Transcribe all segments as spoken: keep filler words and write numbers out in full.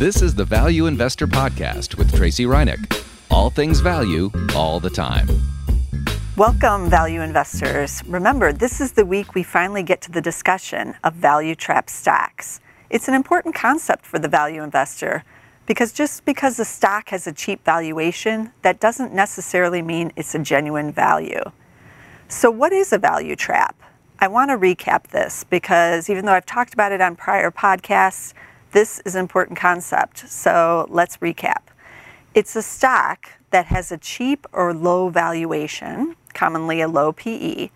This is the Value Investor Podcast with Tracy Reinick. All things value, all the time. Welcome, value investors. Remember, this is the week we finally get to the discussion of value trap stocks. It's an important concept for the value investor because just because a stock has a cheap valuation, that doesn't necessarily mean it's a genuine value. So what is a value trap? I want to recap this because even though I've talked about it on prior podcasts, this is an important concept. So let's recap. It's a stock that has a cheap or low valuation, commonly a low P E.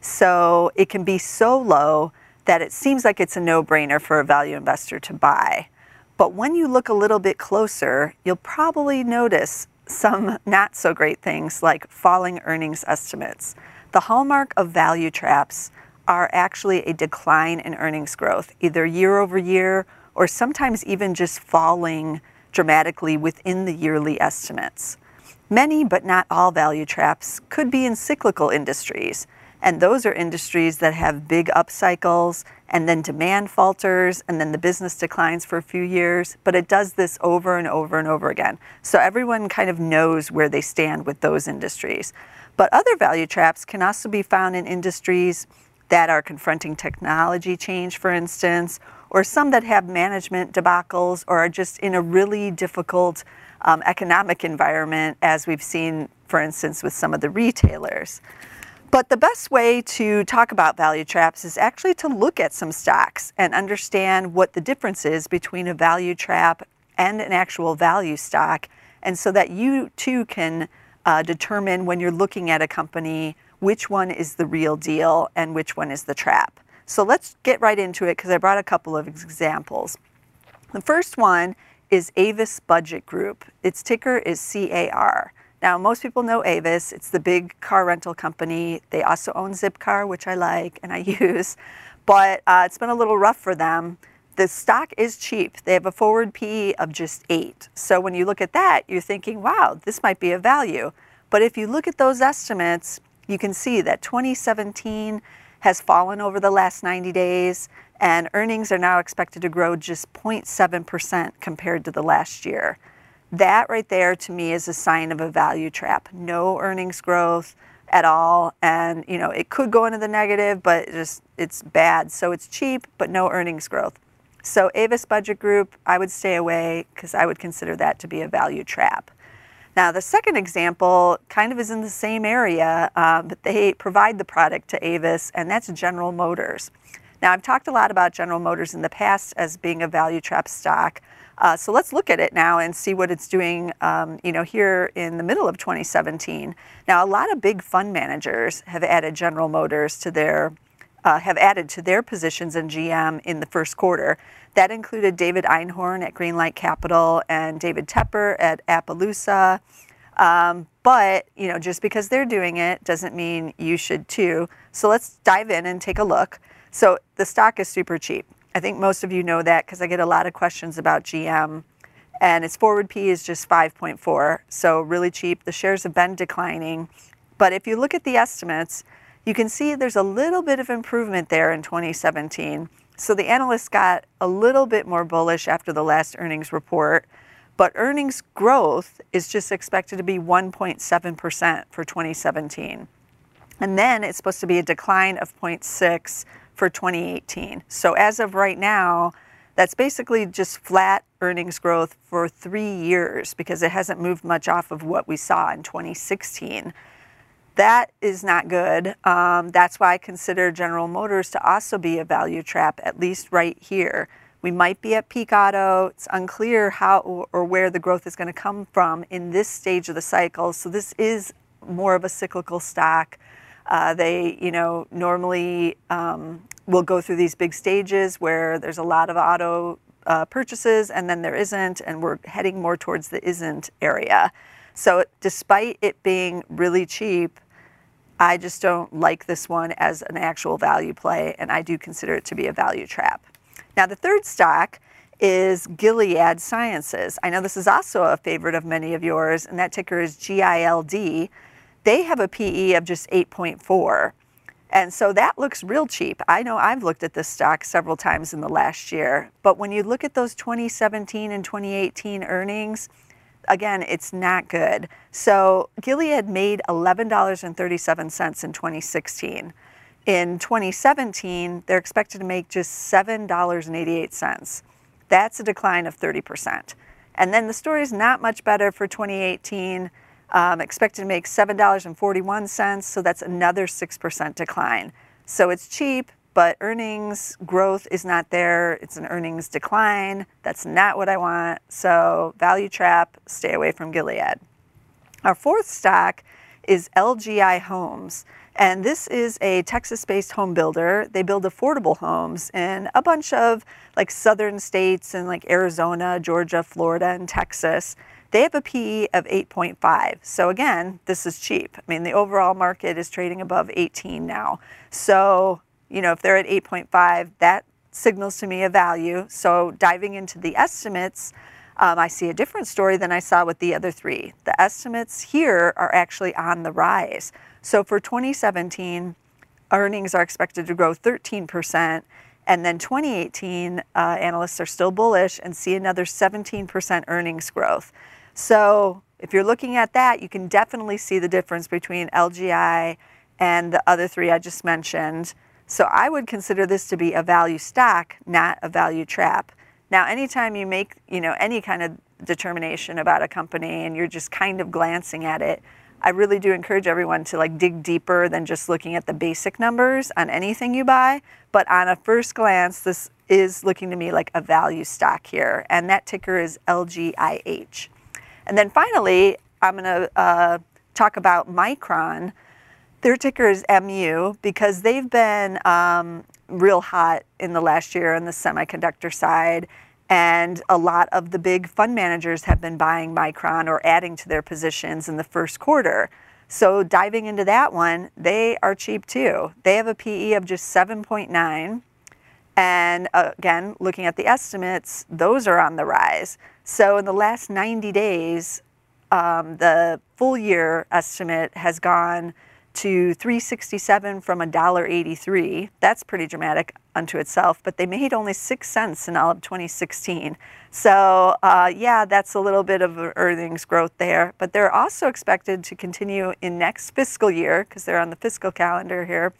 So it can be so low that it seems like it's a no-brainer for a value investor to buy. But when you look a little bit closer, you'll probably notice some not so great things like falling earnings estimates. The hallmark of value traps are actually a decline in earnings growth, either year over year or sometimes even just falling dramatically within the yearly estimates. Many, but not all value traps could be in cyclical industries, and those are industries that have big up cycles and then demand falters and then the business declines for a few years, but it does this over and over and over again. So everyone kind of knows where they stand with those industries. But other value traps can also be found in industries that are confronting technology change, for instance, or some that have management debacles or are just in a really difficult um, economic environment, as we've seen, for instance, with some of the retailers. But the best way to talk about value traps is actually to look at some stocks and understand what the difference is between a value trap and an actual value stock, and so that you too can uh, determine when you're looking at a company which one is the real deal and which one is the trap. So let's get right into it because I brought a couple of examples. The first one is Avis Budget Group. Its ticker is C A R. Now, most people know Avis. It's the big car rental company. They also own Zipcar, which I like and I use, but uh, it's been a little rough for them. The stock is cheap. They have a forward P E of just eight. So when you look at that, you're thinking, wow, this might be a value. But if you look at those estimates, you can see that twenty seventeen has fallen over the last ninety days, and earnings are now expected to grow just zero point seven percent compared to the last year. That right there to me is a sign of a value trap. No earnings growth at all, and you know it could go into the negative, but it just it's bad. So it's cheap, but no earnings growth. So Avis Budget Group, I would stay away because I would consider that to be a value trap. Now, the second example kind of is in the same area, uh, but they provide the product to Avis, and that's General Motors. Now, I've talked a lot about General Motors in the past as being a value trap stock. Uh, so let's look at it now and see what it's doing, um, you know, here in the middle of twenty seventeen. Now, a lot of big fund managers have added General Motors to their, uh, have added to their positions in G M in the first quarter. That included David Einhorn at Greenlight Capital and David Tepper at Appaloosa. Um, but, you know, just because they're doing it doesn't mean you should too. So let's dive in and take a look. So the stock is super cheap. I think most of you know that because I get a lot of questions about G M. And its forward P is just five point four, so really cheap. The shares have been declining. But if you look at the estimates, you can see there's a little bit of improvement there in twenty seventeen. So the analysts got a little bit more bullish after the last earnings report, but earnings growth is just expected to be one point seven percent for twenty seventeen. And then it's supposed to be a decline of zero point six for twenty eighteen. So as of right now, that's basically just flat earnings growth for three years because it hasn't moved much off of what we saw in twenty sixteen. That is not good. Um, that's why I consider General Motors to also be a value trap, at least right here. We might be at peak auto. It's unclear how or where the growth is going to come from in this stage of the cycle. So this is more of a cyclical stock. Uh, they, you know, normally um, will go through these big stages where there's a lot of auto uh, purchases and then there isn't, and we're heading more towards the isn't area. So despite it being really cheap, I just don't like this one as an actual value play, and I do consider it to be a value trap. Now, the third stock is Gilead Sciences. I know this is also a favorite of many of yours, and that ticker is G I L D. They have a P E of just eight point four. And so that looks real cheap. I know I've looked at this stock several times in the last year, but when you look at those twenty seventeen and twenty eighteen earnings, again, it's not good. So Gilead made eleven dollars and thirty-seven cents in twenty sixteen. In twenty seventeen, they're expected to make just seven dollars and eighty-eight cents. That's a decline of thirty percent. And then the story is not much better for twenty eighteen. Um, expected to make seven dollars and forty-one cents, so that's another six percent decline. So it's cheap, but earnings growth is not there. It's an earnings decline. That's not what I want. So value trap, stay away from Gilead. Our fourth stock is L G I Homes. And this is a Texas-based home builder. They build affordable homes in a bunch of like southern states and like Arizona, Georgia, Florida, and Texas. They have a P E of eight point five. So again, this is cheap. I mean, the overall market is trading above eighteen now. So, you know, if they're at eight point five, that signals to me a value. So diving into the estimates, um, I see a different story than I saw with the other three. The estimates here are actually on the rise. So for twenty seventeen, earnings are expected to grow thirteen percent. And then twenty eighteen, uh, analysts are still bullish and see another seventeen percent earnings growth. So if you're looking at that, you can definitely see the difference between L G I and the other three I just mentioned. So I would consider this to be a value stock, not a value trap. Now, anytime you make, you know, any kind of determination about a company and you're just kind of glancing at it, I really do encourage everyone to like dig deeper than just looking at the basic numbers on anything you buy. But on a first glance, this is looking to me like a value stock here. And that ticker is L G I H. And then finally, I'm going to uh, talk about Micron. Their ticker is M U because they've been um, real hot in the last year on the semiconductor side. And a lot of the big fund managers have been buying Micron or adding to their positions in the first quarter. So diving into that one, they are cheap too. They have a P E of just seven point nine. And uh, again, looking at the estimates, those are on the rise. So in the last ninety days, um, the full year estimate has gone to three sixty-seven from one dollar eighty-three. That's pretty dramatic unto itself, but they made only six cents in all of twenty sixteen. So uh, yeah, that's a little bit of earnings growth there, but they're also expected to continue in next fiscal year because they're on the fiscal calendar here.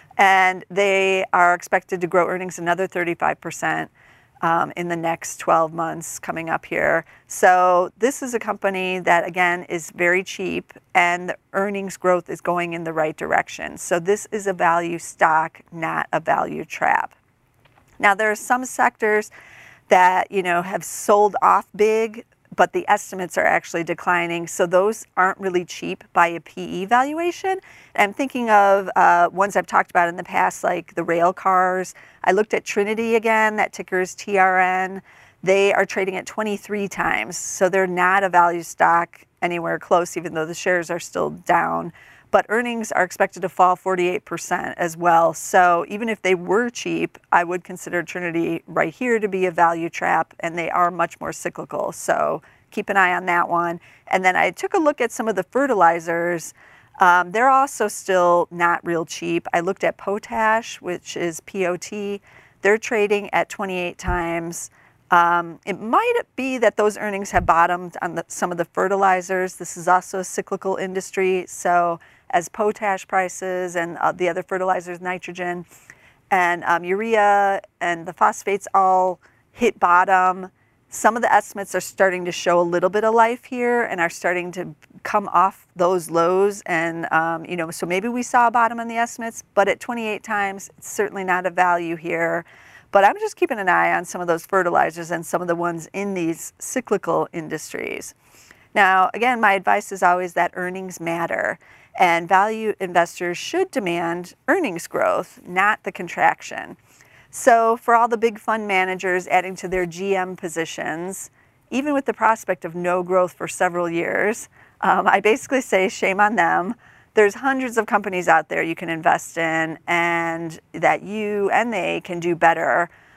And they are expected to grow earnings another thirty-five percent um, in the next twelve months coming up here. So this is a company that, again, is very cheap and the earnings growth is going in the right direction. So this is a value stock, not a value trap. Now, there are some sectors that, you know, have sold off big, but the estimates are actually declining. So those aren't really cheap by a P E valuation. I'm thinking of uh, ones I've talked about in the past, like the rail cars. I looked at Trinity again, that ticker is T R N. They are trading at twenty-three times. So they're not a value stock anywhere close, even though the shares are still down. But earnings are expected to fall forty-eight percent as well. So even if they were cheap, I would consider Trinity right here to be a value trap, and they are much more cyclical. So keep an eye on that one. And then I took a look at some of the fertilizers. Um, they're also still not real cheap. I looked at Potash, which is P O T. They're trading at twenty-eight times. Um, it might be that those earnings have bottomed on the, some of the fertilizers. This is also a cyclical industry. So as potash prices and uh, the other fertilizers, nitrogen and um, urea and the phosphates all hit bottom, some of the estimates are starting to show a little bit of life here and are starting to come off those lows. And, um, you know, so maybe we saw a bottom in the estimates, but at twenty-eight times, it's certainly not a value here. But I'm just keeping an eye on some of those fertilizers and some of the ones in these cyclical industries. Now, again, my advice is always that earnings matter, and value investors should demand earnings growth, not the contraction. So for all the big fund managers adding to their G M positions, even with the prospect of no growth for several years, um, I basically say shame on them. There's hundreds of companies out there you can invest in and that you and they can do better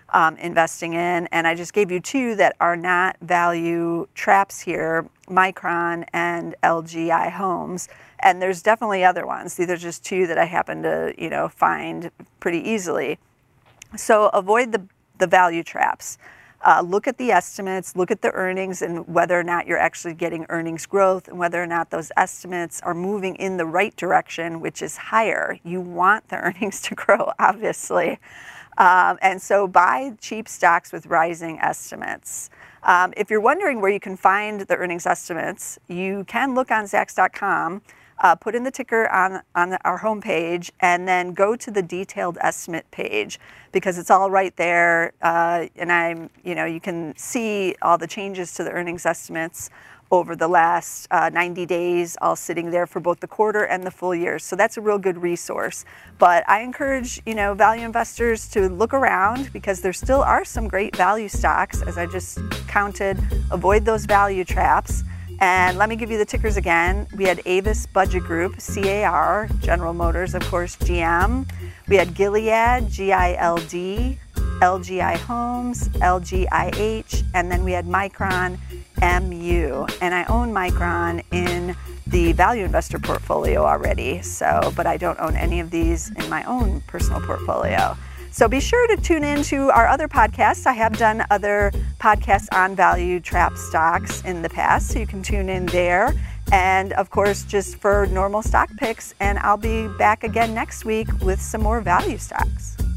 um, investing in. And I just gave you two that are not value traps here, Micron and L G I Homes. And there's definitely other ones. These are just two that I happen to, you know, find pretty easily. So avoid the, the value traps. Uh, look at the estimates, look at the earnings and whether or not you're actually getting earnings growth and whether or not those estimates are moving in the right direction, which is higher. You want the earnings to grow, obviously. Um, and so buy cheap stocks with rising estimates. Um, if you're wondering where you can find the earnings estimates, you can look on Zacks dot com. Uh, put in the ticker on, on the, our homepage, and then go to the detailed estimate page because it's all right there. Uh, and I'm, you know, you can see all the changes to the earnings estimates over the last uh, ninety days, all sitting there for both the quarter and the full year. So that's a real good resource. But I encourage, you know, value investors to look around because there still are some great value stocks, as I just counted. Avoid those value traps. And let me give you the tickers again. We had Avis Budget Group, C A R, General Motors, of course, G M. We had Gilead, G I L D, L G I Homes, L G I H, and then we had Micron, M U. And I own Micron in the value investor portfolio already, so, but I don't own any of these in my own personal portfolio. So be sure to tune in to our other podcasts. I have done other podcasts on value trap stocks in the past, so you can tune in there. And of course, just for normal stock picks, and I'll be back again next week with some more value stocks.